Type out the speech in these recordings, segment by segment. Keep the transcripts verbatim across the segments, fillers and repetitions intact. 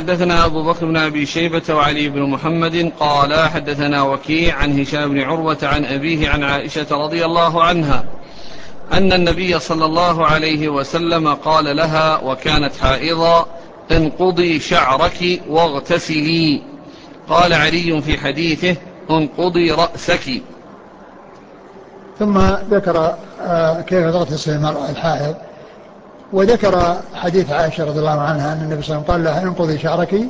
حدثنا أبو بكر بن أبي شيبة وعلي بن محمد قال حدثنا وكيع عن هشام بن عروة عن أبيه عن عائشة رضي الله عنها أن النبي صلى الله عليه وسلم قال لها وكانت حائضا: انقضي شعرك واغتسلي. قال علي في حديثه: انقضي رأسك. ثم ذكر كيف تغتسل المرأة الحائض، وذكر حديث عائشة رضي الله عنها أن النبي صلى الله عليه وسلم قال لها: انقضي شعرك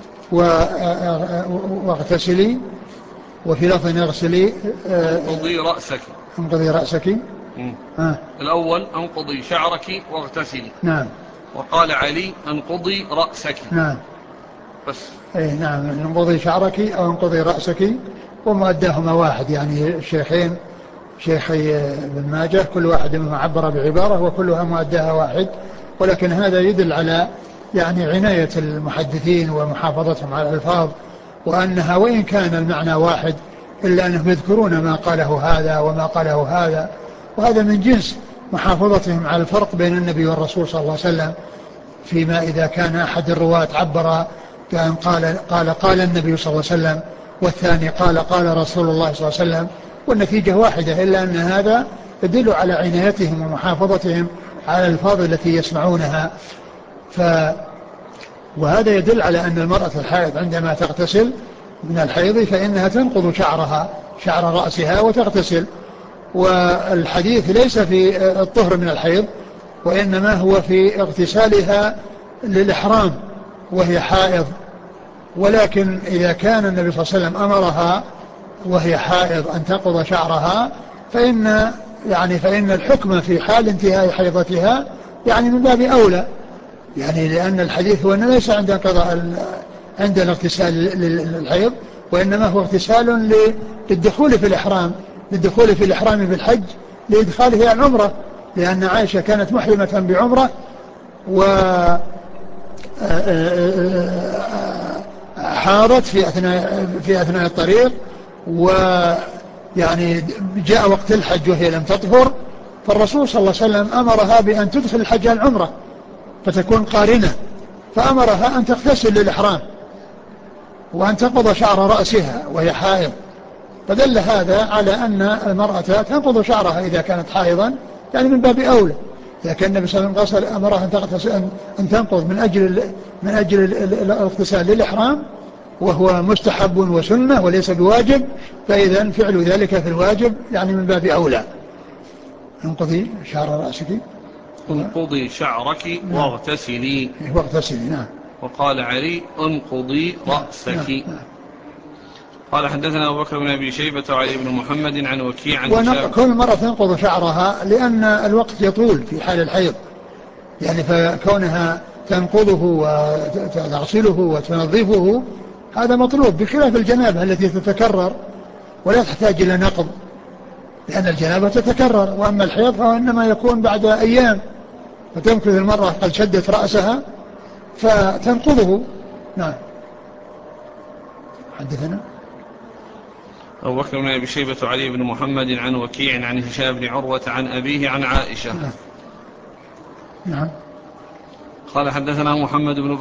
واغتسلي، وفي لفظ اغسلي انقضي رأسك. انقضي رأسك. آه. الأول انقضي شعرك واغتسلي. نعم. وقال علي: انقضي رأسك. نعم. بس. اي نعم، انقضي شعرك أو انقضي رأسك، ومؤداهما واحد، يعني الشيخين شيخي ابن ماجه كل واحد منهم عبر بعبارة وكلها مؤداها واحد، ولكن هذا يدل على يعني عناية المحدثين ومحافظتهم على الألفاظ، وأنها وإن كان المعنى واحد إلا أنهم يذكرون ما قاله هذا وما قاله هذا، وهذا من جنس محافظتهم على الفرق بين النبي والرسول صلى الله عليه وسلم، فيما إذا كان أحد الرواة عبر كان قال قال قال النبي صلى الله عليه وسلم، والثاني قال قال رسول الله صلى الله عليه وسلم، والنتيجة واحدة، إلا أن هذا يدل على عنايتهم ومحافظتهم على الألفاظ التي يسمعونها. ف وهذا يدل على أن المرأة الحائض عندما تغتسل من الحيض فإنها تنقض شعرها شعر رأسها وتغتسل، والحديث ليس في الطهر من الحيض، وإنما هو في اغتسالها للإحرام وهي حائض. ولكن إذا كان النبي صلى الله عليه وسلم أمرها وهي حائض أن تنقض شعرها، فإن يعني فإن الحكم في حال انتهاء حيضتها يعني من باب أولى، يعني لأن الحديث هو أنه ليس عند انقضاء عند الاغتسال للحيض، وإنما هو اغتسال للدخول في الإحرام للدخول في الإحرام بالحج لإدخاله العمرة، لأن عائشة كانت محرمة بعمرة و حارت في أثناء في أثناء الطريق، ويعني جاء وقت الحج وهي لم تطهر، فالرسول صلى الله عليه وسلم أمرها بأن تدخل الحج العمرة فتكون قارنة، فأمرها أن تغتسل للإحرام وأن تنقض شعر رأسها وهي حائض، فدل هذا على أن المرأة تنقض شعرها إذا كانت حائضا، يعني من باب أولى. إذا كان النبي صلى الله عليه وسلم أمرها أن تنقض من أجل من أجل الاغتسال للإحرام وهو مستحب وسنة وليس بواجب، فإذا فعل ذلك في الواجب يعني من باب أولى. انقضي شعر رأسك انقضي شعرك واغتسلي. واغتسلي. نعم. وقال علي: انقضي رأسك. نعم. نعم. قال حدثنا أبو بكر بن أبي شيبة وعلي بن محمد عن وكيع عن هشام. كل مرة تنقض شعرها لأن الوقت يطول في حال الحيض، يعني فكونها تنقضه وتغسله وتنظفه هذا مطلوب، بخلاف الجنابة التي تتكرر ولا تحتاج إلى نقض، لأن الجنابة تتكرر، وأما الحيض فإنما يكون بعد أيام، فتمكث المرأة قد شدت رأسها فتنقضه. نعم. حدثنا أبو بكر بن أبي شيبة وعلي بن محمد عن وكيع عن هشام بن عروة عن أبيه عن عائشة. نعم. نعم. قال حدثنا محمد بن